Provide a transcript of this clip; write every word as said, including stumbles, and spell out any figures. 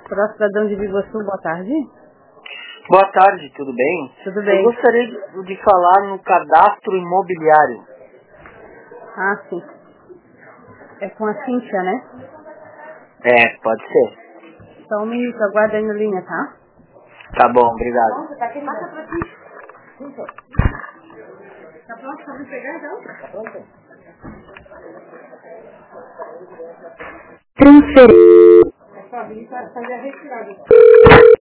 Para cidadão de Biguaçu, boa tarde. Boa tarde, tudo bem? Tudo bem. Eu gostaria de, de falar no cadastro imobiliário. Ah, sim. É com a Cíntia, né? É, pode ser. Só um minuto, aguarda aí na linha, tá? Tá bom, obrigado. Tá pra ti. Tá pronto pra me pegar, então? Tá pronto. Transferência. É só vir para fazer a retirada.